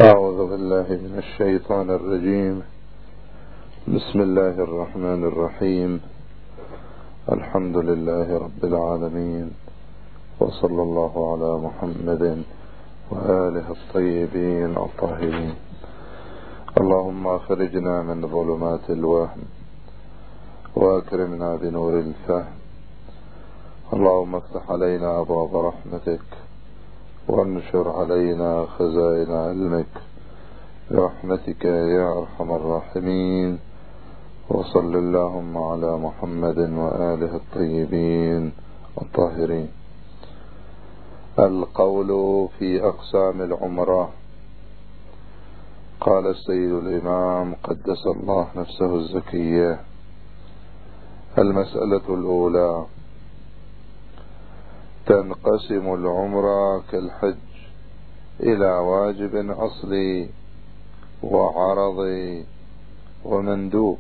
أعوذ بالله من الشيطان الرجيم. بسم الله الرحمن الرحيم. الحمد لله رب العالمين، وصلى الله على محمد وآله الطيبين الطاهرين. اللهم أخرجنا من ظلمات الوهم وأكرمنا بنور الفهم. اللهم افتح علينا أبواب رحمتك وانشر علينا خزائن علمك برحمتك يا أرحم الراحمين. وصل اللهم على محمد وآله الطيبين الطاهرين. القول في أقسام العمرة. قال السيد الإمام قدس الله نفسه الزكية: المسألة الأولى: تنقسم العمرة كالحج إلى واجب أصلي وعرضي ومندوب.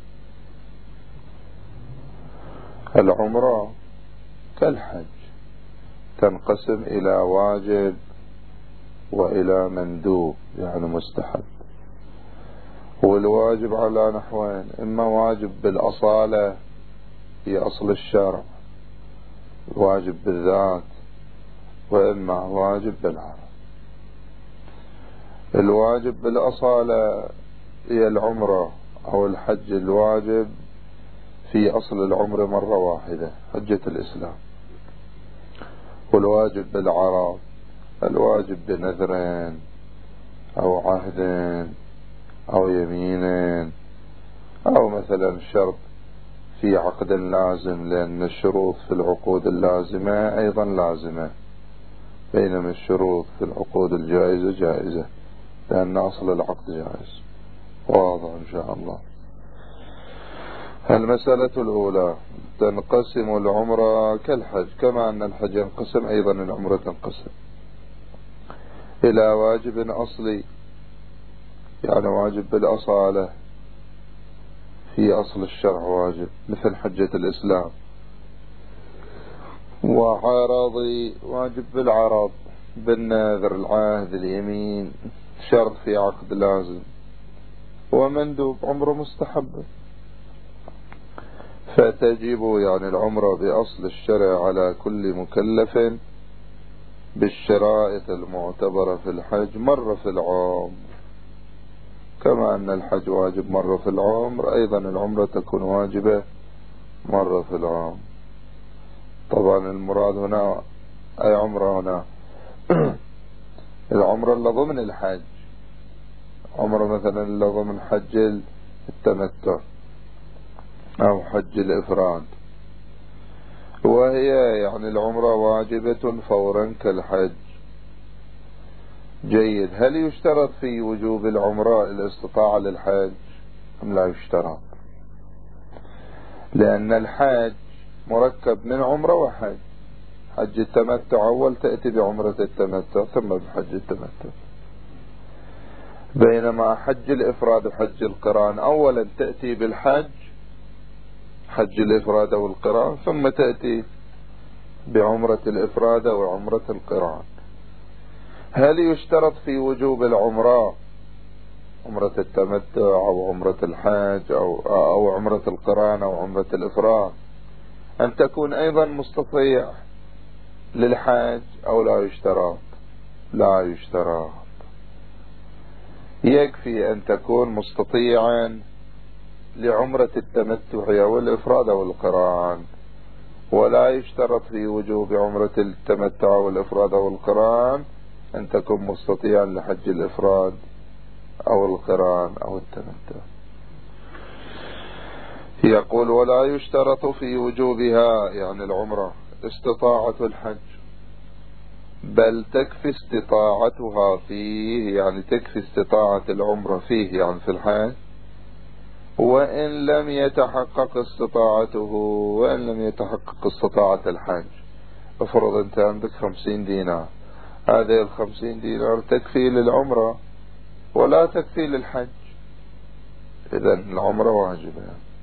العمرة كالحج تنقسم إلى واجب وإلى مندوب، يعني مستحب. والواجب على نحوين: إما واجب بالأصالة في أصل الشرع، واجب بالذات، وإما واجب بالعرض. الواجب بالأصالة هي العمرة أو الحج الواجب في أصل العمر مرة واحدة، حجة الإسلام. والواجب بالعرض الواجب بنذرين أو عهدين أو يمينين، أو مثلا شرط في عقد لازم، لأن الشروط في العقود اللازمة أيضا لازمة، بينما الشروط في العقود الجائزة جائزة، لأن أصل العقد جائز. واضح إن شاء الله. المسألة الأولى: تنقسم العمرة كالحج، كما أن الحج ينقسم أيضا العمرة تنقسم إلى واجب أصلي، يعني واجب بالأصالة في أصل الشرع واجب مثل حجة الإسلام، وعرضي واجب بالعرض، بالنذر، العهد، اليمين، شرط في عقد لازم، ومندوب عمره مستحبة. فتجب يعني العمرة بأصل الشرع على كل مكلف بالشرائط المعتبرة في الحج مرة في العمر، كما أن الحج واجب مرة في العمر، أيضا العمرة تكون واجبة مرة في العمر. طبعا المراد هنا أي عمرة هنا؟ العمرة اللي ضمن الحج، عمرة مثلا اللي ضمن حج التمتع أو حج الإفراد، وهي يعني العمرة واجبة فورا كالحج. جيد. هل يشترط في وجوب العمرة الاستطاعة للحج أم لا يشترط؟ لأن الحج مركب من عمرة وحج. حج التمتع أول تأتي بعمرة التمتع ثم بحج التمتع، بينما حج الإفراد وحج القران أولا تأتي بالحج، حج الإفراد والقران، ثم تأتي بعمرة الإفراد وعمرة القران. هل يشترط في وجوب العمرة، عمرة التمتع أو عمرة الحج أو عمرة القران أو عمرة الإفراد، أن تكون أيضا مستطيع للحج أو لا يشترط؟ لا يشترط. يكفي أن تكون مستطيعا لعمرة التمتع أو الإفراد أو القران، ولا يشترط في وجوب عمرة التمتع والإفراد أو القران أن تكون مستطيعا لحج الإفراد أو القران أو التمتع. يقول: ولا يشترط في وجوبها يعني العمرة استطاعة الحج، بل تكفي استطاعتها فيه، يعني تكفي استطاعة العمرة فيه يعني في الحج، وإن لم يتحقق استطاعته، وإن لم يتحقق استطاعة الحج. افرض أنت عندك 50 دينار، هذه 50 دينار تكفي للعمرة ولا تكفي للحج، إذن العمرة واجبة.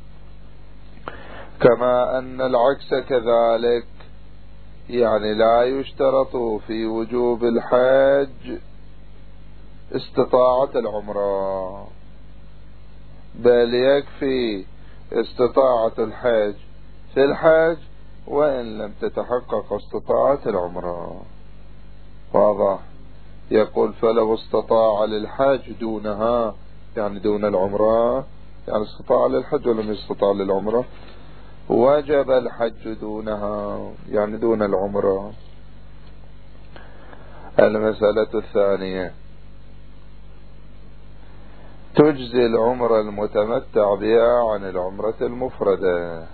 كما أن العكس كذلك، يعني لا يشترط في وجوب الحج استطاعة العمرة، بل يكفي استطاعة الحج في الحج وإن لم تتحقق استطاعة العمرة. واضح؟ يقول فلو استطاع للحج دونها، يعني دون العمرة، يعني استطاع للحج ولم يستطاع للعمرة، وجب الحج دونها، يعني دون العمرة. المسألة الثانية: تجزي العمرة المتمتع بها عن العمرة المفردة.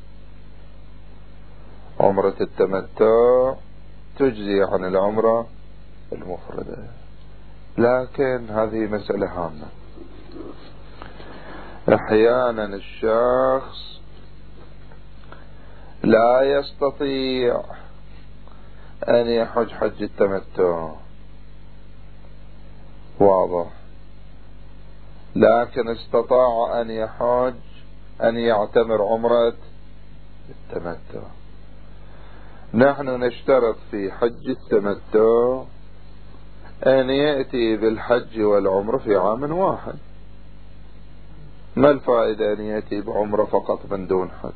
عمرة التمتع تجزي عن العمرة المفردة، لكن هذه مسألة هامة. أحيانا الشخص لا يستطيع أن يحج حج التمتع، واضح، لكن استطاع أن يحج، أن يعتمر عمرة التمتع. نحن نشترط في حج التمتع أن يأتي بالحج والعمرة في عام واحد. ما الفائدة أن يأتي بعمرة فقط من دون حج؟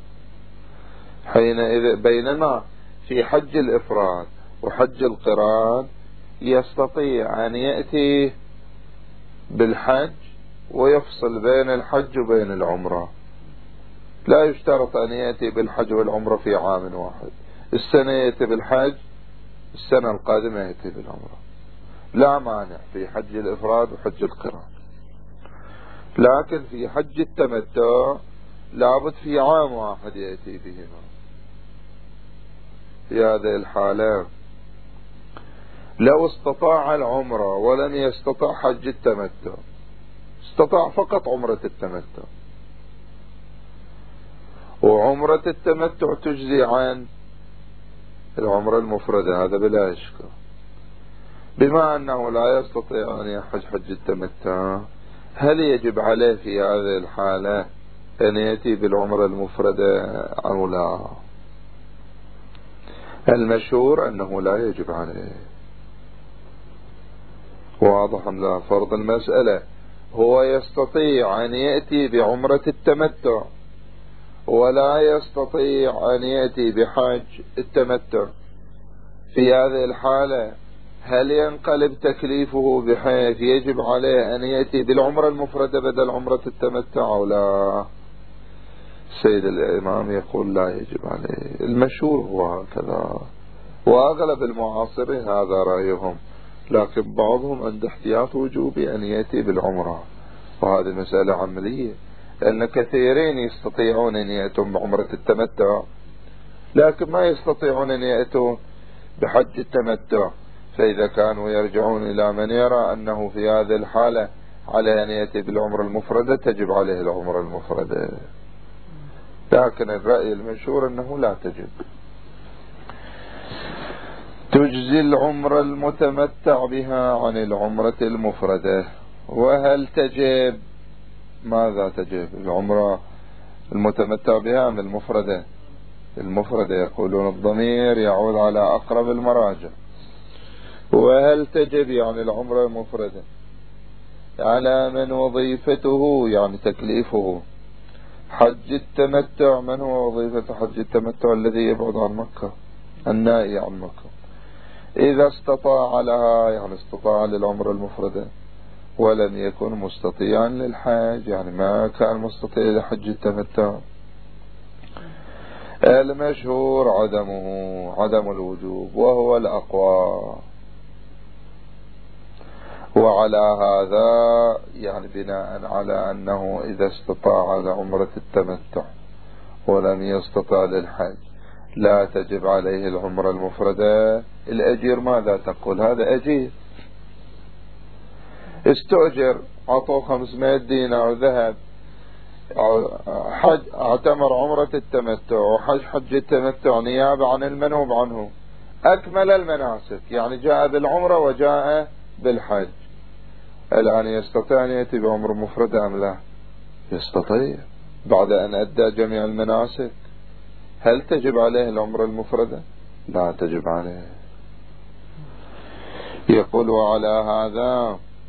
حينئذ بينما في حج الإفراد وحج القران يستطيع أن يأتي بالحج ويفصل بين الحج وبين العمرة. لا يشترط أن يأتي بالحج والعمرة في عام واحد. السنة يأتي بالحج، السنة القادمة يأتي بالعمرة، لا مانع في حج الإفراد وحج القران. لكن في حج التمتع لابد في عام واحد يأتي بهما. في هذه الحالة لو استطاع العمرة ولم يستطع حج التمتع، استطاع فقط عمرة التمتع، وعمرة التمتع تجزي عن العمرة المفردة، هذا بلا إشكال. بما أنه لا يستطيع أن يحج حج التمتع، هل يجب عليه في هذه الحالة أن يأتي بالعمرة المفردة أو لا؟ المشهور أنه لا يجب عليه. واضح أم لا؟ فرض المسألة هو يستطيع أن يأتي بعمرة التمتع ولا يستطيع أن يأتي بحج التمتع. في هذه الحالة هل ينقلب تكليفه بحيث يجب عليه أن يأتي بالعمرة المفردة بدل عمرة التمتع أو لا؟ السيد الإمام يقول لا يجب عليه. المشهور هو هكذا، وأغلب المعاصرين هذا رأيهم، لكن بعضهم عند احتياط وجوبي أن يأتي بالعمرة، وهذه مسألة عملية، لأن كثيرين يستطيعون أن يأتوا بعمرة التمتع لكن ما يستطيعون أن يأتوا بحج التمتع. فإذا كانوا يرجعون إلى من يرى أنه في هذه الحالة على أن يأتي بالعمرة المفردة تجب عليه العمرة المفردة، لكن الرأي المشهور أنه لا تجب. تجزي العمرة المتمتع بها عن العمرة المفردة. وهل تجب؟ ماذا تجب؟ العمرة المتمتع بها عن المفردة؟ المفردة يقولون الضمير يعود على أقرب المراجع. وهل تجب يعني العمرة المفردة على من وظيفته يعني تكليفه حج التمتع؟ من هو وظيفة حج التمتع؟ الذي يبعد عن مكة، النائي عن مكة. إذا استطاع لها يعني استطاع للعمرة المفردة ولم يكن مستطيعا للحج، يعني ما كان مستطيع لحج التمتع، المشهور عدم الوجوب وهو الأقوى. وعلى هذا يعني بناء على أنه إذا استطاع لعمرة التمتع ولم يستطع للحج لا تجب عليه العمرة المفردة. الأجير ماذا تقول؟ هذا أجير استؤجر، عطوه 500 دينار ذهب، حج اعتمر عمرة التمتع وحج حج التمتع نيابة عن المنوب عنه، أكمل المناسك، يعني جاء بالعمرة وجاء بالحج. الآن يستطيع أن يأتي بعمرة مفردة أم لا؟ يستطيع بعد أن أدى جميع المناسك. هل تجب عليه العمرة المفردة؟ لا تجب عليه. يقول وعلى هذا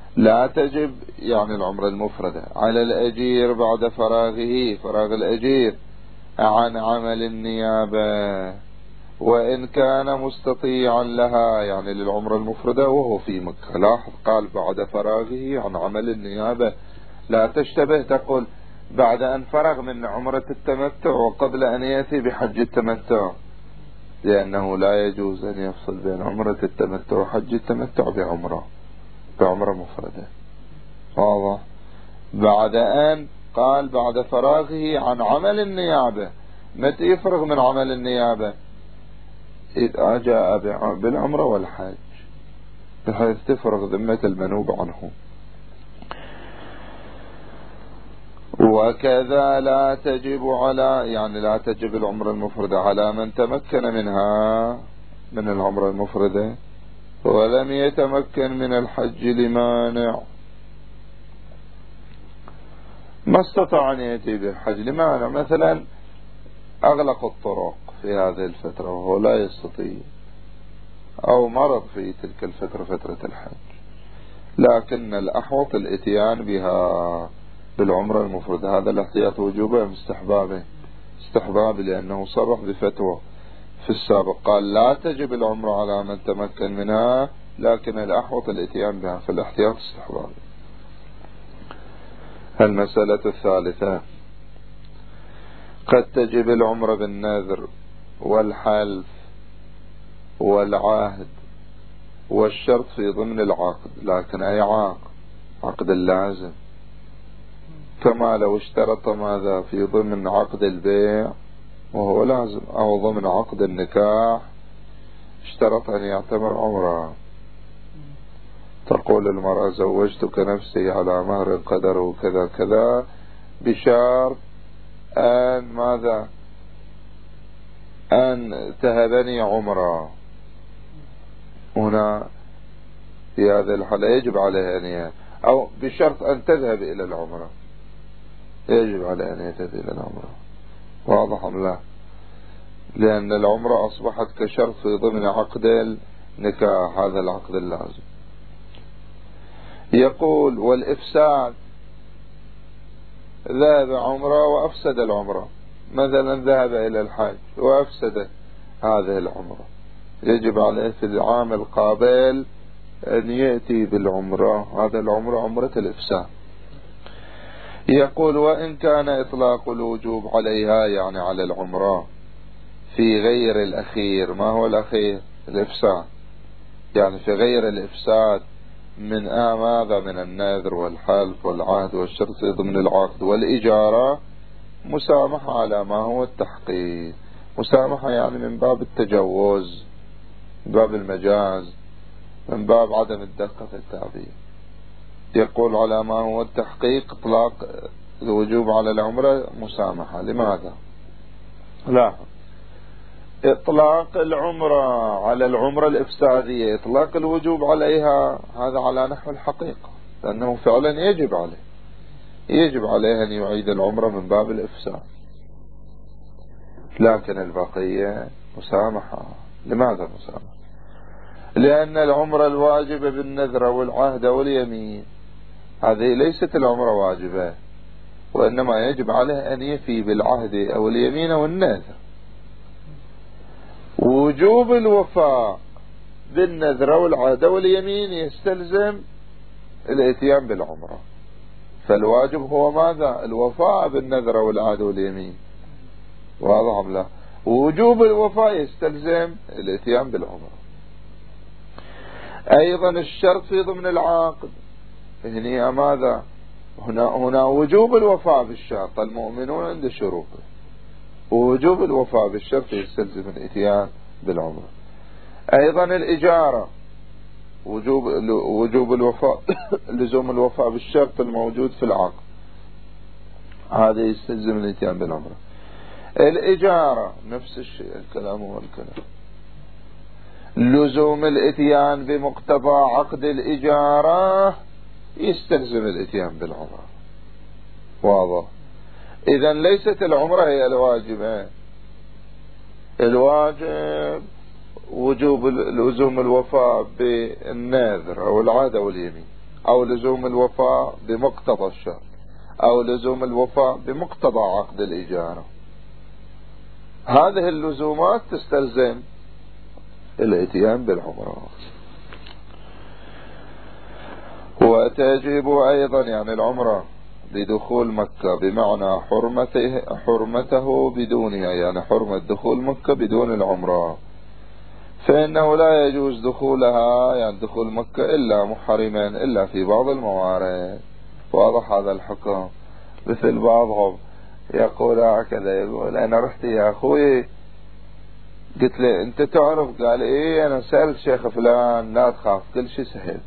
لا تجب يعني العمرة المفردة على الأجير بعد فراغ الأجير عن عمل النيابة، وإن كان مستطيعا لها، يعني للعمرة المفردة وهو في مكة. لاحظ قال بعد فراغه عن عمل النيابة، لا تشتبه تقول بعد أن فرغ من عمرة التمتع وقبل أن يأتي بحج التمتع، لأنه لا يجوز أن يفصل بين عمرة التمتع وحج التمتع بعمرة مفردة. واضح؟ بعد أن قال بعد فراغه عن عمل النيابة، متى يفرغ من عمل النيابة؟ إذا جاء بالعمرة والحج، بحيث تفرغ ذمة المنوب عنه. وكذا لا تجب لا تجب العمرة المفردة على من تمكن منها من العمرة المفردة ولم يتمكن من الحج لمانع، ما استطاع أن يأتي بالحج لمانع، مثلا أغلق الطرق في هذه الفترة وهو لا يستطيع، أو مرض في تلك الفترة فترة الحج، لكن الأحوط الاتيان بها بالعمرة المفردة. هذا الاحتياط وجوبه استحبابه، لأنه صرح بفتوى في السابق قال لا تجب العمرة على من تمكن منها، لكن الأحوط الاتيان بها، فالاحتياط استحبابه. المسألة الثالثة: قد تجب العمرة بالنذر والحلف والعهد والشرط في ضمن العقد، لكن أي عقد اللازم، كما لو اشترط ماذا في ضمن عقد البيع وهو لازم، أو ضمن عقد النكاح اشترط أن يعتمر عمره. تقول المرأة زوجتك نفسي على مهر قدره كذا كذا بشرط أن تهبني عمره. هنا في هذه الحالة يجب عليها أن أو بشرط أن تذهب إلى العمرة، يجب عليها أن تذهب إلى العمرة. واضح أم لا؟ لأن العمرة أصبحت كشرط في ضمن عقد النكاح، هذا العقد اللازم. يقول: والإفساد، ذهب عمرة وأفسد العمرة، مثلا ذهب إلى الحج وأفسد هذه العمرة، يجب عليه في العام القابل أن يأتي بالعمرة، هذا العمرة عمرة الإفساد. يقول: وإن كان إطلاق الوجوب عليها، يعني على العمرة، في غير الأخير. ما هو الأخير؟ الإفساد، يعني في غير الإفساد من ماذا؟ من النذر والحلف والعهد والشرط ضمن العقد والإجارة، مسامحة على ما هو التحقيق. مسامحة يعني من باب التجوز، من باب المجاز، من باب عدم الدقة في التعبير. يقول على ما هو التحقيق إطلاق الوجوب على العمرة مسامحة. لماذا؟ لا، إطلاق العمرة على العمرة الإفسادية، إطلاق الوجوب عليها، هذا على نحو الحقيقة، لأنه فعلا يجب عليه أن يعيد العمرة من باب الإفساد، لكن البقية مسامحة. لماذا مسامحة؟ لأن العمرة الواجبة بالنذر والعهد واليمين هذه ليست العمرة واجبة، وإنما يجب عليه أن يفي بالعهد أو اليمين والنذر. وجوب الوفاء بالنذر والعهد واليمين يستلزم الاتيان بالعمرة، فالواجب هو ماذا؟ الوفاء بالنذر والعهد واليمين. واضح أم لا؟ وجوب الوفاء يستلزم الاتيان بالعمرة. أيضا الشرط في ضمن العقد، هنا ماذا؟ هنا وجوب الوفاء بالشرط، المؤمنون عند شروطه، ووجوب الوفاء بالشرط يستلزم الاتيان بالعمرة. أيضا الإجارة، وجوب الوفاء لزوم الوفاء بالشرط الموجود في العقد، هذا يستلزم الاتيان بالعمرة. الإجارة نفس الشيء، الكلام هو الكلام، لزوم الاتيان بمقتضى عقد الإجارة يستلزم الاتيان بالعمرة. واضح؟ إذا ليست العمرة هي الواجبة، الواجب وجوب لزوم الوفاء بالنذر أو العهد واليمين، أو لزوم الوفاء بمقتضى الشرط، أو لزوم الوفاء بمقتضى عقد الإجارة. هذه اللزومات تستلزم الاتيان بالعمرة. وتجب أيضا يعني العمرة بدخول مكة، بمعنى حرمته بدونها، يعني حرمة دخول مكة بدون العمرة، فإنه لا يجوز دخولها يعني دخول مكة إلا محرما إلا في بعض الموارد. واضح هذا الحكم؟ مثل بعضهم يقول هكذا، يقول أنا رحت يا أخوي قلت له أنت تعرف؟ قال إيه أنا سألت شيخ فلان لا تخاف كل شيء سهل.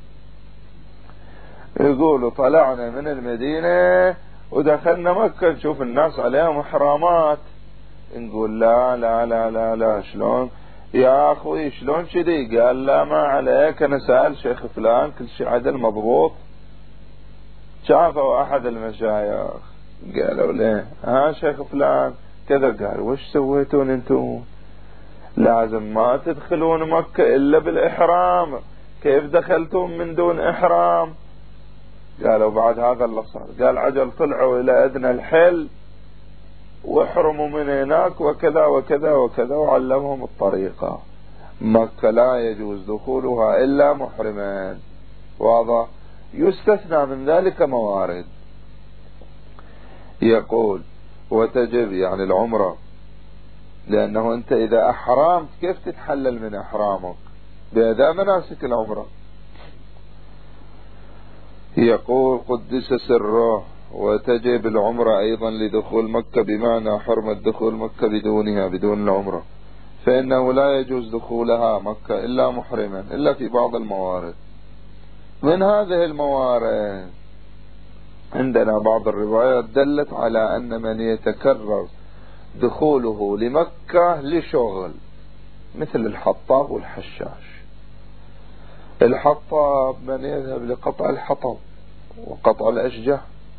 يقولوا طلعنا من المدينة ودخلنا مكة نشوف الناس عليهم إحرامات، نقول لا لا لا لا لا شلون يا أخوي شلون كذي؟ قال لا ما عليك أنا سأل شيخ فلان كل شيء عدل مضبوط. شافوا أحد المشايخ قالوا له ها شيخ فلان كذا، قال وش سويتون انتم؟ لازم ما تدخلون مكة إلا بالإحرام، كيف دخلتم من دون إحرام؟ قالوا بعد هذا اللي صار، قال عجل طلعوا إلى أدنى الحل واحرموا من هناك وكذا وكذا وكذا، وعلمهم الطريقة. مكة لا يجوز دخولها إلا محرما. واضح؟ يستثنى من ذلك موارد. يقول وتجب يعني العمرة، لأنه أنت إذا أحرمت كيف تتحلل من إحرامك؟ بأداء مناسك العمرة. يقول قدس سره وتجب العمرة أيضا لدخول مكة، بمعنى حرمة دخول مكة بدونها بدون العمرة، فإنه لا يجوز دخولها مكة إلا محرما إلا في بعض الموارد. من هذه الموارد عندنا بعض الروايات دلت على أن من يتكرر دخوله لمكة لشغل، مثل الحطاب والحشاش. الحطاب من يذهب لقطع الحطب وقطع الأشجار،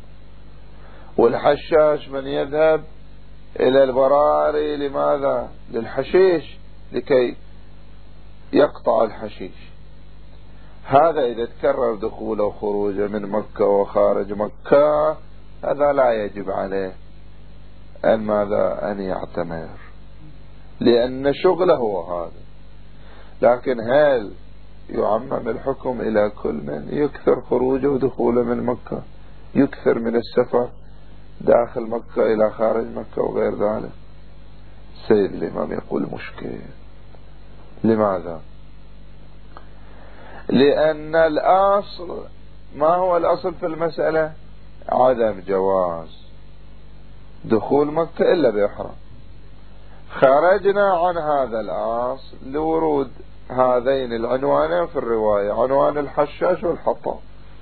والحشاش من يذهب إلى البراري لماذا؟ للحشيش، لكي يقطع الحشيش. هذا إذا تكرر دخوله وخروجه من مكة وخارج مكة هذا لا يجب عليه أن ماذا؟ أن يعتمر، لأن شغله هو هذا. لكن هل يعمم الحكم إلى كل من يكثر خروجه ودخوله من مكة، يكثر من السفر داخل مكة إلى خارج مكة وغير ذلك؟ سيد الإمام يقول مشكل. لماذا؟ لأن الأصل، ما هو الأصل في المسألة؟ عدم جواز دخول مكة إلا بإحرام. خرجنا عن هذا الأصل لورود هذين العنوانين في الرواية، عنوان الحشاش والحطاب.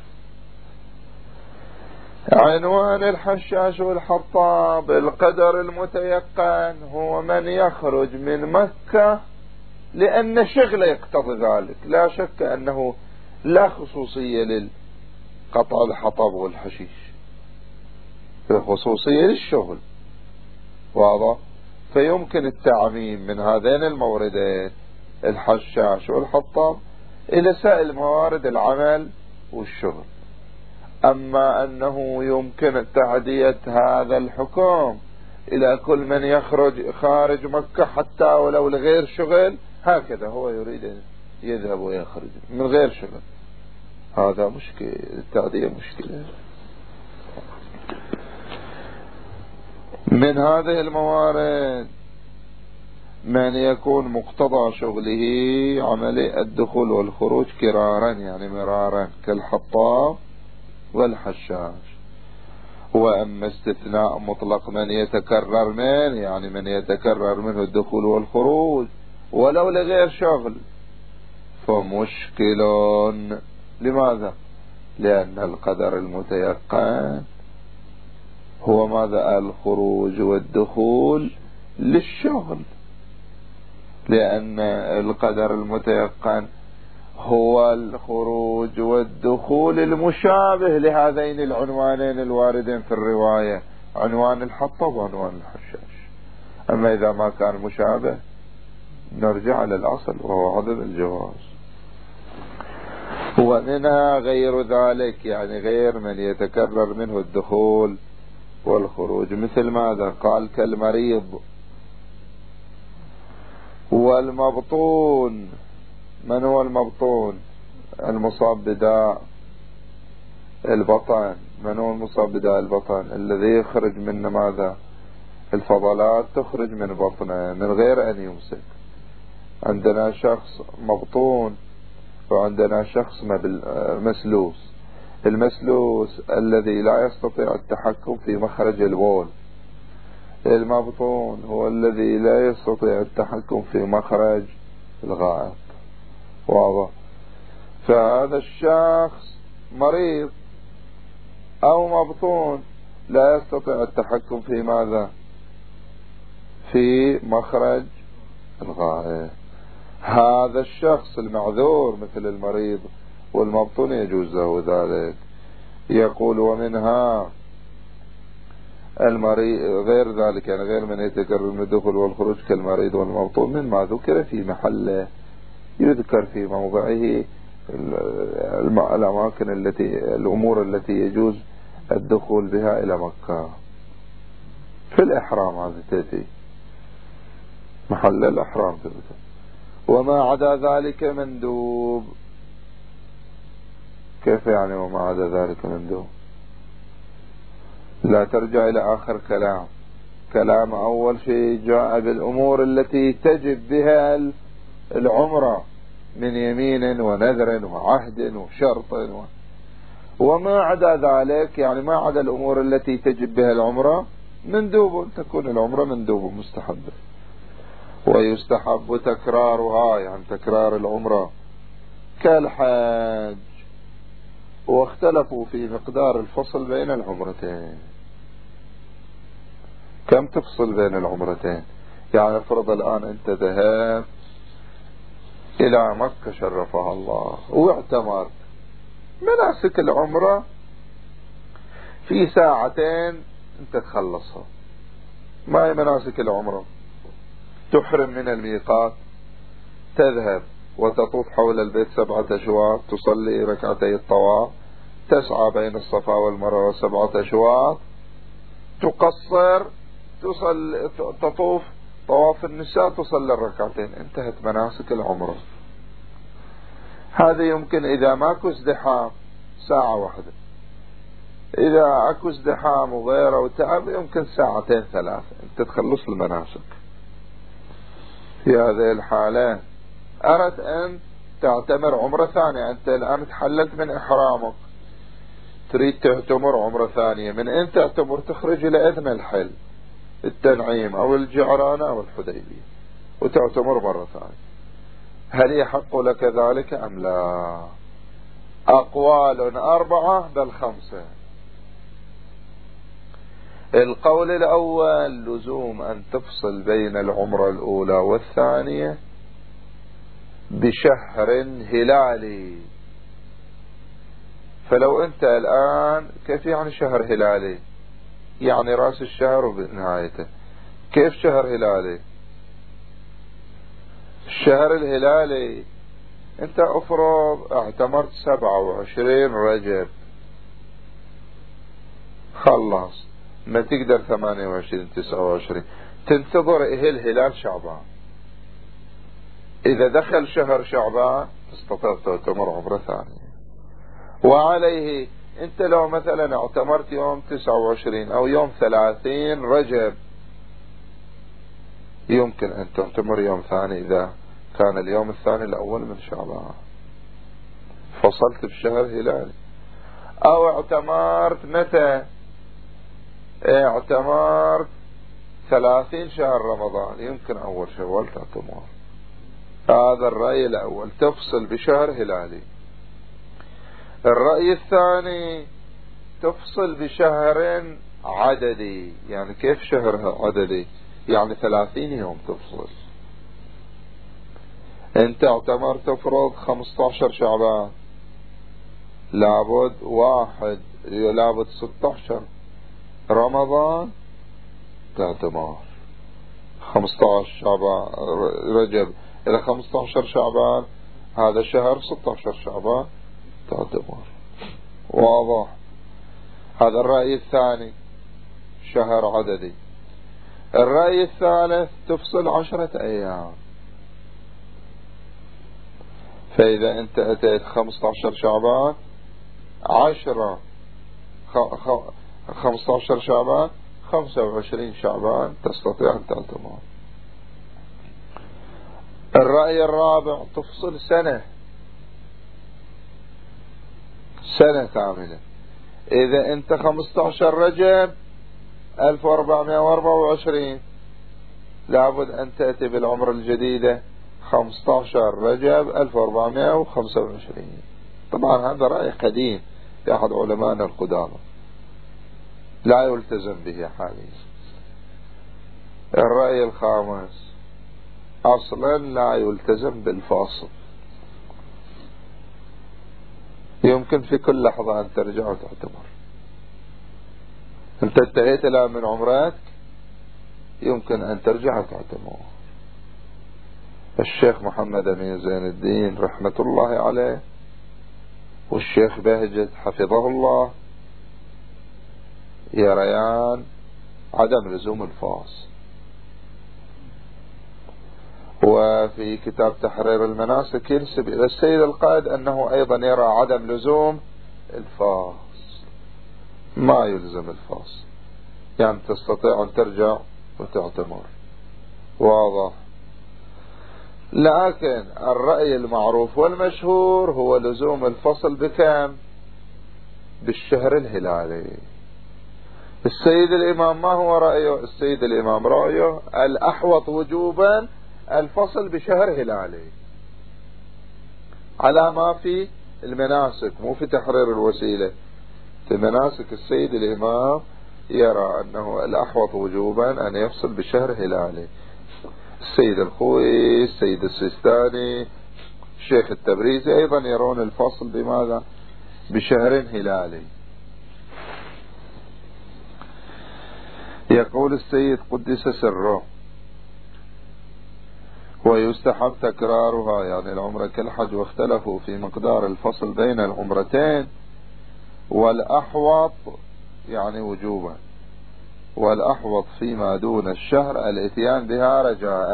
عنوان الحشاش والحطاب القدر المتيقن هو من يخرج من مكة لأن شغله يقتضي ذلك، لا شك أنه لا خصوصية للقطع الحطب والحشيش، خصوصية للشغل. واضح؟ فيمكن التعميم من هذين الموردين الحشاش والحطاب إلى سائر موارد العمل والشغل. أما أنه يمكن تعدية هذا الحكم إلى كل من يخرج خارج مكة حتى ولو لغير شغل، هكذا هو يريد أن يذهب ويخرج من غير شغل، هذا مشكلة، التعدية مشكلة. من هذه الموارد من يكون مقتضى شغله عملي الدخول والخروج كرارا يعني مرارا كالحطاب والحشاش. وأما استثناء مطلق من يتكرر منه يعني من يتكرر منه الدخول والخروج ولو لغير شغل فمشكل. لماذا؟ لأن القدر المتيقن هو ماذا؟ الخروج والدخول للشغل، لأن القدر المتيقن هو الخروج والدخول المشابه لهذين العنوانين الواردين في الرواية، عنوان الحطب وعنوان الحشاش. أما إذا ما كان مشابه نرجع للأصل وهو عدم الجواز. ومنها غير ذلك، يعني غير من يتكرر منه الدخول والخروج، مثل ماذا؟ قال كالمريض والمبطون. من هو المبطون؟ المصاب بداء البطن. من هو المصاب بداء البطن؟ الذي يخرج منه ماذا؟ الفضلات تخرج من بطنه من غير أن يمسك. عندنا شخص مبطون وعندنا شخص مسلوس. المسلوس الذي لا يستطيع التحكم في مخرج البول. المبطون هو الذي لا يستطيع التحكم في مخرج الغائط. واضح؟ فهذا الشخص مريض أو مبطون لا يستطيع التحكم في ماذا؟ في مخرج الغائط. هذا الشخص المعذور مثل المريض والمبطون يجوز له ذلك. يقول ومنها المريض غير ذلك، يعني غير من يتكرر من الدخول والخروج كالمريض والمبطون، مما ذكر في محله، يذكر في موضعه الأماكن الأمور التي يجوز الدخول بها إلى مكة في الإحرام. هذه تأتي محل الإحرام تبقى. وما عدا ذلك مندوب. كيف يعني وما عدا ذلك مندوب؟ لا ترجع إلى آخر كلام أول شيء جاء بالأمور التي تجب بها العمرة من يمين ونذر وعهد وشرط وما عدا ذلك، يعني ما عدا الأمور التي تجب بها العمرة مندوب، تكون العمرة مندوب مستحبة. ويستحب تكرارها، يعني تكرار العمرة كالحج. واختلفوا في مقدار الفصل بين العمرتين. كم تفصل بين العمرتين؟ يعني افرض الآن أنت ذهبت إلى مكة شرفها الله واعتمرت، مناسك العمرة في ساعتين أنت تخلصها. ما هي مناسك العمرة؟ تحرم من الميقات، تذهب وتطوف حول البيت 7 أشواط، تصلي ركعتي الطواف، تسعى بين الصفا والمروة 7 أشواط، تقصر، تطوف طواف النساء، تصلي الركعتين، انتهت مناسك العمرة. هذا يمكن إذا ماكو ازدحام ساعة واحدة، إذا اكو ازدحام وغيره وتعب يمكن 2 3 انت تخلص المناسك. في هذه الحالة أردت أن تعتمر عمرة ثانية، أنت الآن تحللت من إحرامك، تريد تعتمر عمرة ثانية، من أين تعتمر؟ تخرج إلى إذن الحل، التنعيم أو الجعرانة أو الحديبية، وتعتمر مرة ثانية. هل يحق لك ذلك أم لا؟ أقوال 4 بل 5. القول الأول لزوم أن تفصل بين العمرة الأولى والثانية بشهر هلالي. فلو أنت الآن كيف يعني شهر هلالي؟ يعني رأس الشهر وبنهايته. كيف شهر هلالي؟ الشهر الهلالي أنت أفرض اعتمرت 27 رجب، خلص، ما تقدر 28 29 تنتظر الهلال شعبان. إذا دخل شهر شعبان تستطيع تعتمر عمرة ثانية. وعليه أنت لو مثلا اعتمرت يوم 29 أو يوم 30 رجب يمكن أن تعتمر يوم ثاني إذا كان اليوم الثاني الأول من شعبان، فصلت بشهر هلالي. أو اعتمرت متى؟ اعتمرت 30 شهر رمضان، يمكن أول شوال تعتمر. هذا الرأي الأول، تفصل بشهر هلالي. الرأي الثاني تفصل بشهر عددي. يعني كيف شهر عددي؟ يعني 30 يوم تفصل. انت اعتمرت تفرض 15 شعبان، لابد 16 رمضان تعتمر. 15 شعبان رجب إلى 15 شعبان هذا شهر، 16 شعبان تعتمر. واضح؟ هذا الرأي الثاني، شهر عددي. الرأي الثالث تفصل 10 أيام. فإذا أنت أتيت 15 شعبان 15 شعبان 25 شعبان تستطيع أن تعتمر. الرأي الرابع تفصل سنة كاملة. إذا أنت 15 رجب 1424 لابد أن تأتي بالعمرة الجديدة 15 رجب 1425. طبعا هذا رأي قديم لأحد علماءنا القدامى لا يلتزم به حاليا. الرأي الخامس أصلا لا يلتزم بالفاصل، يمكن في كل لحظة أن ترجع وتعتمر. أنت انتهيت الآن من عمرك يمكن أن ترجع وتعتمر. الشيخ محمد أمين زين الدين رحمة الله عليه والشيخ بهجت حفظه الله يريان عدم لزوم الفاصل. وفي كتاب تحرير المناسك ينسب إلى السيد القائد أنه أيضا يرى عدم لزوم الفاصل، ما يلزم الفاصل، يعني تستطيع أن ترجع وتعتمر. واضح؟ لكن الرأي المعروف والمشهور هو لزوم الفصل بكم؟ بالشهر الهلالي. السيد الإمام ما هو رأيه؟ السيد الإمام رأيه الأحوط وجوبا الفصل بشهر هلالي على ما في المناسك، مو في تحرير الوسيلة. في مناسك السيد الإمام يرى أنه الأحوط وجوبا أن يفصل بشهر هلالي. السيد الخوئي، السيد السيستاني، الشيخ التبريزي أيضا يرون الفصل بماذا؟ بشهر هلالي. يقول السيد قدس سره ويستحب تكرارها، يعني العمرة كالحج، واختلفوا في مقدار الفصل بين العمرتين، والأحوط يعني وجوبا، والأحوط فيما دون الشهر الاتيان بها رجاء.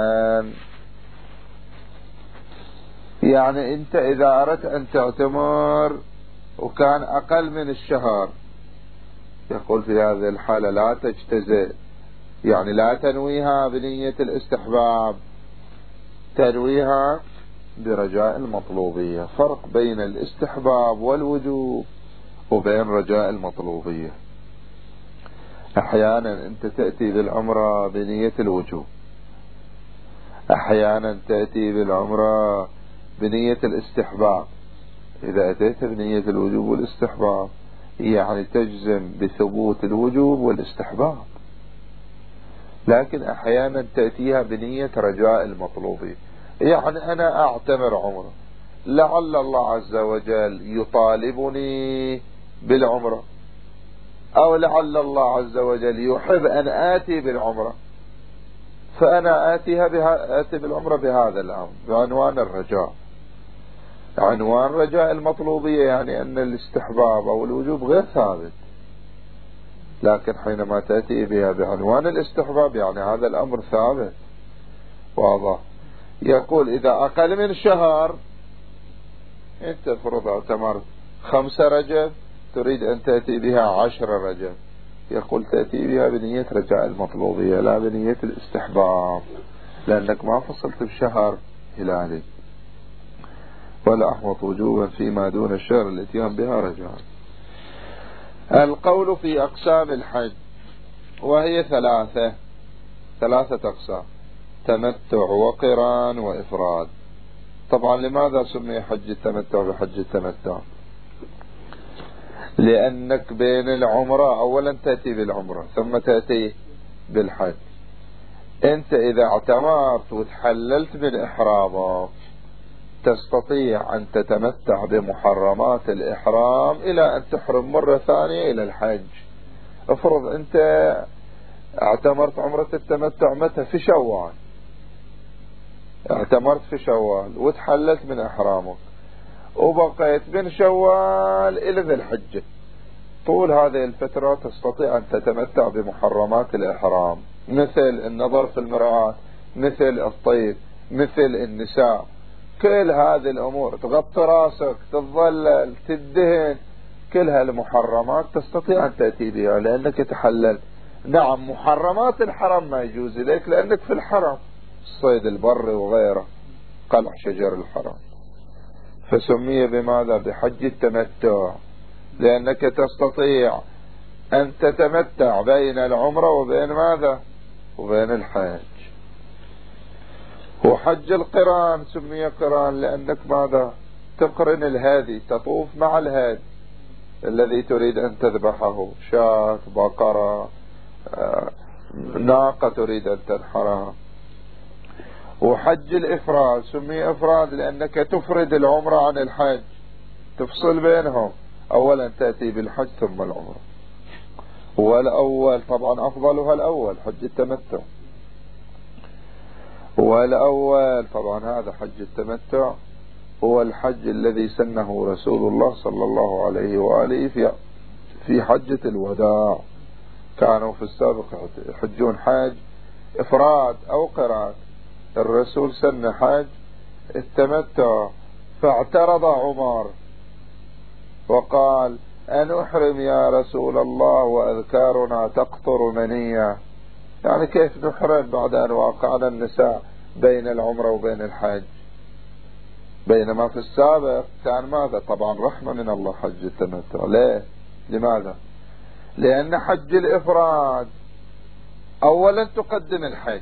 يعني انت اذا اردت ان تعتمر وكان اقل من الشهر، يقول في هذه الحالة لا تجتزئ، يعني لا تنويها بنية الاستحباب، تنويها برجاء المطلوبية. فرق بين الاستحباب والوجوب وبين رجاء المطلوبية. احيانا انت تأتي بالعمرة بنية الوجوب، احيانا تأتي بالعمرة بنية الاستحباب. اذا اتيت بنية الوجوب والاستحباب يعني تجزم بثبوت الوجوب والاستحباب، لكن احيانا تأتيها بنية رجاء المطلوبية. يعني انا اعتمر عمره لعل الله عز وجل يطالبني بالعمرة، او لعل الله عز وجل يحب ان اتي بالعمرة، فانا اتي بالعمرة بهذا الامر بعنوان الرجاء، عنوان رجاء المطلوبية، يعني ان الاستحباب او الوجوب غير ثابت. لكن حينما تأتي بها بعنوان الاستحباب يعني هذا الامر ثابت. واضح؟ يقول اذا اقل من شهر، انت فرض اعتمرت 5 رجب تريد ان تأتي بها 10 رجب، يقول تأتي بها بنية رجاء المطلوبية لا بنية الاستحباب، لانك ما فصلت بشهر هلالي. والأحوط وجوبا فيما دون الشهر الاتيان بها رجاء. القول في أقسام الحج، وهي 3 أقسام: تمتع وقران وإفراد. طبعا لماذا سمي حج التمتع بحج التمتع؟ لأنك بين العمرة أولا تأتي بالعمرة ثم تأتي بالحج. أنت إذا اعتمرت وتحللت من إحرامك تستطيع أن تتمتع بمحرمات الإحرام إلى أن تحرم مرة ثانية إلى الحج. افرض أنت اعتمرت عمرة التمتع متى؟ في شوال، اعتمرت في شوال وتحللت من إحرامك وبقيت من شوال إلى ذي الحجة، طول هذه الفترة تستطيع أن تتمتع بمحرمات الإحرام، مثل النظر في المرآة، مثل الطيب، مثل النساء، كل هذه الأمور، تغطي راسك، تتظلل، تدهن، كل هالمحرمات تستطيع أن تأتي بها لأنك تحلل. نعم محرمات الحرم ما يجوز لك لأنك في الحرم، الصيد البري وغيره، قلع شجر الحرم، فسمي بماذا؟ بحج التمتع، لأنك تستطيع أن تتمتع بين العمرة وبين ماذا؟ وبين الحج. وحج القران سمي قران لأنك ماذا؟ تقرن الهادي، تطوف مع الهادي الذي تريد أن تذبحه، شاة، بقرة، ناقة تريد أن تنحرها. وحج الإفراد سمي إفراد لأنك تفرد العمرة عن الحج، تفصل بينهم، أولا تأتي بالحج ثم العمرة. والأول طبعا أفضلها الأول حج التمتع، والأول طبعا هذا حج التمتع هو الحج الذي سنه رسول الله صلى الله عليه وآله في حجة الوداع. كانوا في السابق يحجون حج إفراد أو قران، الرسول سن حج التمتع، فاعترض عمر وقال: أن أحرم يا رسول الله وأذكارنا تقطر منية، يعني كيف نحرم بعد أن واقعنا النساء بين العمرة وبين الحج؟ بينما في السابق كان ماذا؟ طبعا رحمة من الله حج التمتع. ليه؟ لماذا؟ لأن حج الإفراد أولا تقدم الحج،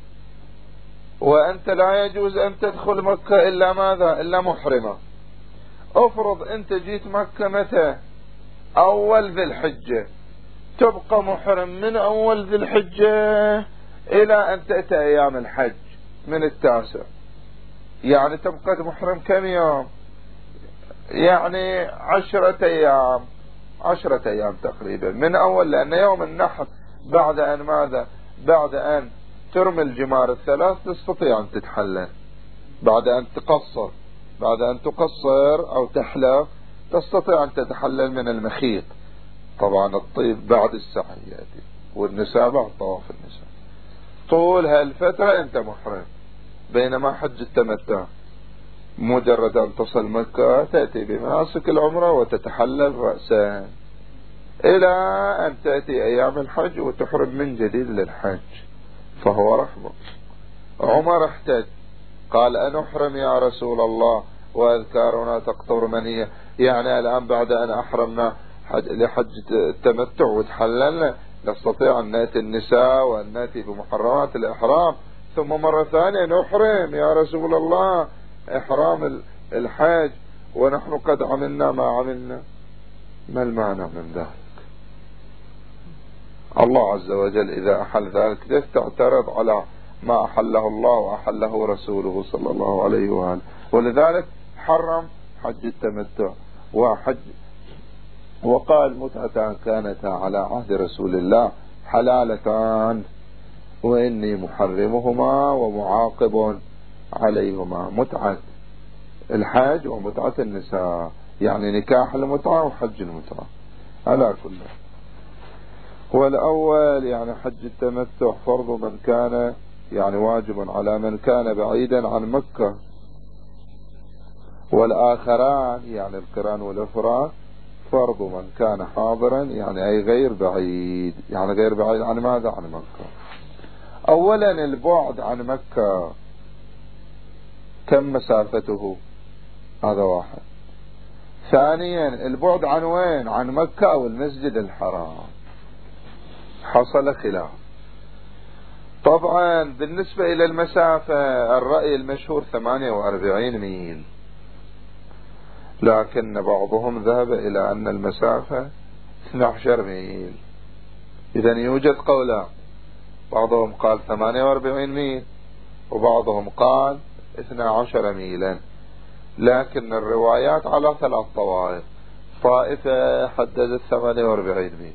وأنت لا يجوز أن تدخل مكة إلا ماذا؟ إلا محرمة. افرض أنت جيت مكة متى؟ أول ذي الحجة، تبقى محرم من أول ذي الحجة إلى أن تأتي أيام الحج من 9، يعني تبقى محرم كم يوم؟ يعني 10 أيام، 10 أيام تقريبا من أول، لأن يوم النحر بعد أن ماذا؟ بعد أن ترمي الجمار الثلاث تستطيع أن تتحلل، بعد أن تقصر، بعد أن تقصر أو تحلق تستطيع أن تتحلل من المخيط. طبعا الطيب بعد السعي يأتي، والنساء بعد طواف النساء، طول هالفترة أنت محرم. بينما حج التمتع مجرد أن تصل مكة تأتي بمناسك العمرة وتتحلل رأسا إلى أن تأتي أيام الحج وتحرم من جديد للحج، فهو رحمة. عمر احتج قال: أن أحرم يا رسول الله وأذكارنا تقطر منية، يعني الآن بعد أن أحرمنا لحج التمتع وتحللنا نستطيع أن نأتي النساء وأن نأتي بمحرمات الإحرام ثم مرة ثانية نحرم يا رسول الله إحرام الحج ونحن قد عملنا ما عملنا؟ ما المعنى من ذلك؟ الله عز وجل إذا أحل ذلك ليس تعترض على ما أحله الله وأحله رسوله صلى الله عليه وآله؟ ولذلك حرم حج التمتع وقال: متعتان كانتا على عهد رسول الله حلالتان وإني محرمهما ومعاقب عليهما. متعة الحج ومتعة النساء، يعني نكاح المتعة وحج المتعة على كل. والأول يعني حج التمتع فرض من كان، يعني واجب على من كان بعيدا عن مكة، والآخران يعني القران والإفراد فرض من كان حاضرا، يعني أي غير بعيد، يعني غير بعيد عن ماذا؟ عن مكة. أولا البعد عن مكة كم مسافته؟ هذا واحد. ثانيا البعد عن وين؟ عن مكة أو المسجد الحرام؟ حصل خلاف. طبعا بالنسبة إلى المسافة الرأي المشهور 48 ميل، لكن بعضهم ذهب إلى أن المسافة 12 ميل. إذا يوجد قولان، بعضهم قال 48 ميل وبعضهم قال 12 ميلا، لكن الروايات على 3 طوائف. طائفة حددت 48 ميل،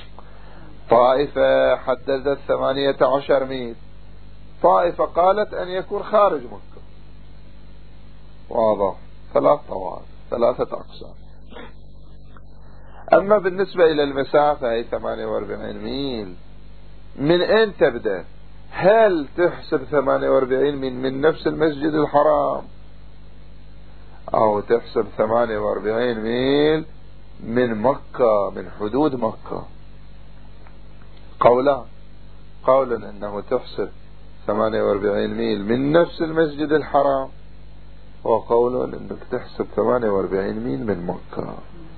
طائفة حددت 18 ميل، طائفة قالت أن يكون خارج مكة. واضح؟ 3 طوائف. 3 أقسام. أما بالنسبة إلى المسافة هي 48 ميل، من أين تبدأ؟ هل تحسب 48 ميل من نفس المسجد الحرام، أو تحسب 48 ميل من مكة، من حدود مكة؟ قولا أنه تحسب 48 ميل من نفس المسجد الحرام، وقول أنك تحسب 48 ميل من مكة،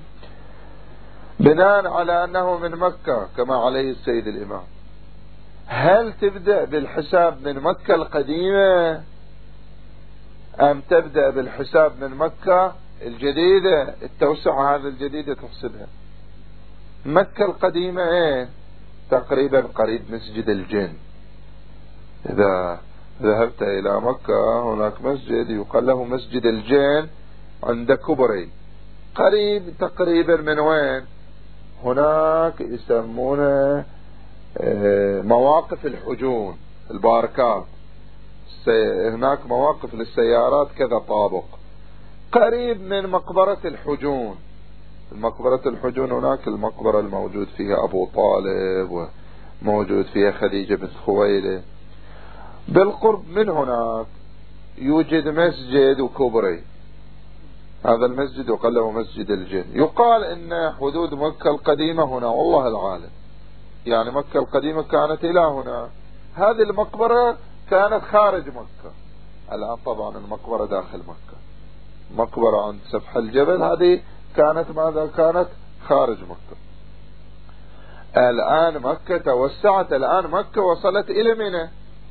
بناء على أنه من مكة كما عليه السيد الإمام. هل تبدأ بالحساب من مكة القديمة أم تبدأ بالحساب من مكة الجديدة؟ التوسعة هذه الجديدة تحسبها. مكة القديمة ايه؟ تقريبا قريب مسجد الجن. إذا ذهبت إلى مكة هناك مسجد يقال له مسجد الجن عند كبري، قريب تقريبا من وين؟ هناك يسمونه مواقف الحجون، الباركات، هناك مواقف للسيارات كذا طابق، قريب من مقبرة الحجون. مقبرة الحجون هناك المقبرة الموجود فيها أبو طالب وموجود فيها خديجة بنت خويلد. بالقرب من هناك يوجد مسجد وكبري، هذا المسجد يقال له مسجد الجن. يقال ان حدود مكة القديمة هنا، والله العالم، يعني مكة القديمة كانت الى هنا، هذه المقبرة كانت خارج مكة. الان طبعا المقبرة داخل مكة، مقبرة عند سفح الجبل هذه كانت ماذا؟ كانت خارج مكة. الان مكة توسعت، الان مكة وصلت الى منى.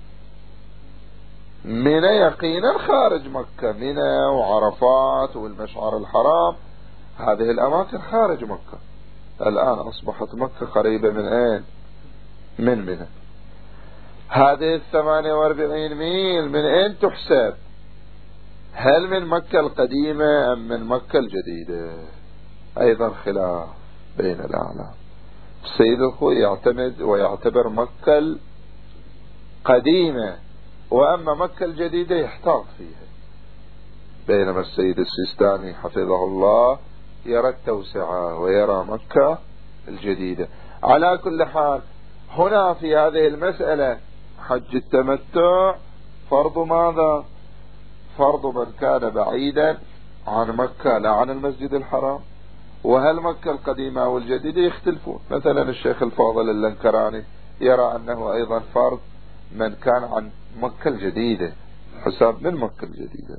منى يقينا خارج مكة، منى وعرفات والمشعر الحرام، هذه الأماكن خارج مكة. الآن أصبحت مكة قريبة من أين؟ من منى. هذه 48 ميل من أين تحسب؟ هل من مكة القديمة أم من مكة الجديدة؟ أيضا خلاف بين الأعلام. السيد الخوي يعتمد ويعتبر مكة القديمة، وأما مكة الجديدة يحتاط فيها، بينما السيد السيستاني حفظه الله يرى التوسعة ويرى مكة الجديدة. على كل حال هنا في هذه المسألة حج التمتع فرض ماذا؟ فرض من كان بعيدا عن مكة لا عن المسجد الحرام. وهل مكة القديمة والجديدة يختلفون. مثلا الشيخ الفاضل اللنكراني يرى أنه أيضا فرض من كان عن مكة الجديدة، حساب من مكة الجديدة.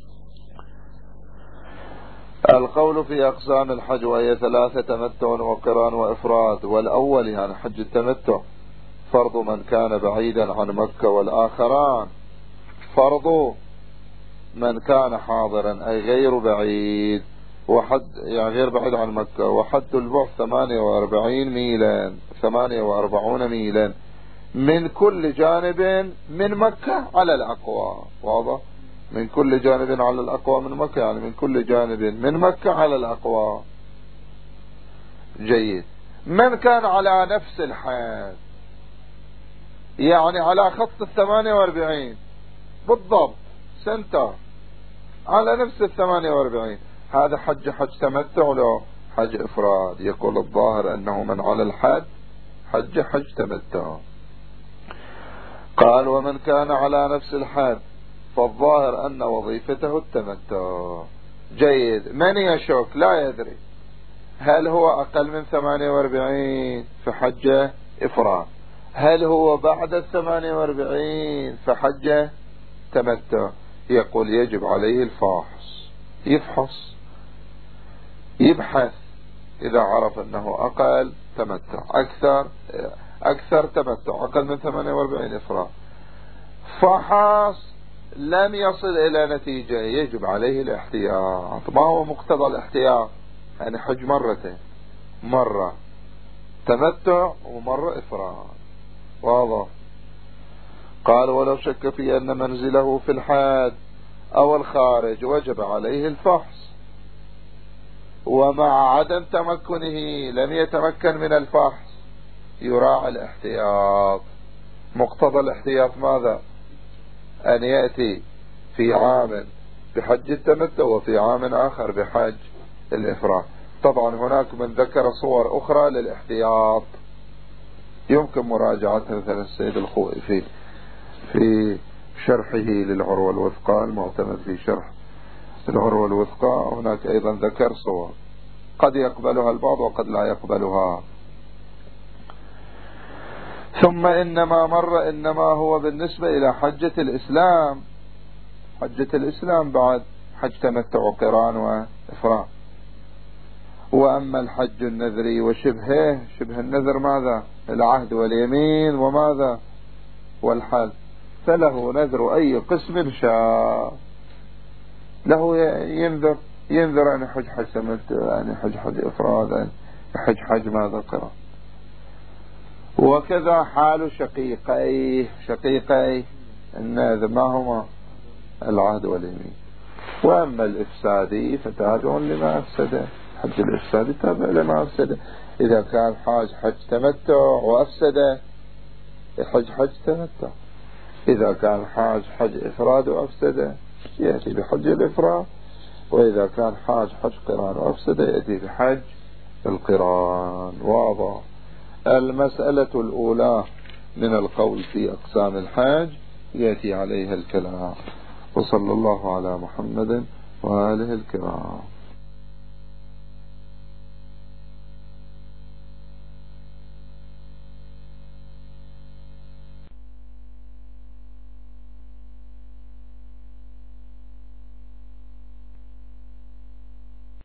القول في أقسام الحج وهي 3: تمتع وقران وإفراد. والأول يعني حج التمتع فرض من كان بعيدا عن مكة، والآخران فرض من كان حاضرا أي غير بعيد، وحد يعني غير بعيد عن مكة، وحد البعد 48 ميلا، 48 ميلا من كل جانب من مكة على الأقوى. واضح؟ من كل جانب على الأقوى من مكة، يعني من كل جانب من مكة على الأقوى. جيد. من كان على نفس الحد، يعني على خط 48 بالضبط، سنتر على نفس 48، هذا حج تمتع له حج إفراد. يقول الظاهر أنه من على الحد حج تمتع. قال: ومن كان على نفس الحد فالظاهر أن وظيفته التمتع. جيد. من يشك لا يدري هل هو أقل من 48 فحجه إفراد، هل هو بعد 48 فحجه تمتع. يقول يجب عليه الفحص، يفحص يبحث، إذا عرف أنه أقل تمتع، أكثر تمتع، أقل من 48 إفراد، فحص لم يصل إلى نتيجة، يجب عليه الاحتياط. ما هو مقتضى الاحتياط؟ يعني حج مرتين، مرة تمتع ومرة إفراد. واضح؟ قال: ولو شك في أن منزله في الحاد أو الخارج وجب عليه الفحص، ومع عدم تمكنه لم يتمكن من الفحص، يراعي الاحتياط. مقتضى الاحتياط ماذا؟ أن يأتي في عام بحج التمتع، وفي عام آخر بحج الإفراد. طبعا هناك من ذكر صور أخرى للاحتياط يمكن مراجعتها، مثلا السيد الخوئي في شرحه للعروة الوثقى المعتمد في شرح العروة الوثقى، هناك أيضا ذكر صور قد يقبلها البعض وقد لا يقبلها. ثم إنما هو بالنسبة إلى حجة الإسلام. حجة الإسلام بعد حج تمتع وقران وإفراد. وأما الحج النذري وشبهه، شبه النذر ماذا؟ العهد واليمين وماذا؟ والحل، فله نذر أي قسم شاء، له ينذر أن يحج حج تمتع، أن يحج حج إفراد، أن يحج حج ماذا؟ قران. وكذا حال شقيقي النذر، ما هما؟ العهد واليمين. وأما الإفسادي فتابع لما أفسده، حج الإفسادي تابع لما أفسده. إذا كان حج تمتع وأفسده يحج حج تمتع، إذا كان حج إفراد وأفسده يأتي بحج الإفراد، وإذا كان حج قران وأفسده يأتي بحج القران. واضح. المسألة الأولى من القول في أقسام الحج يأتي عليها الكلام. وصلى الله على محمد وآله الكرام.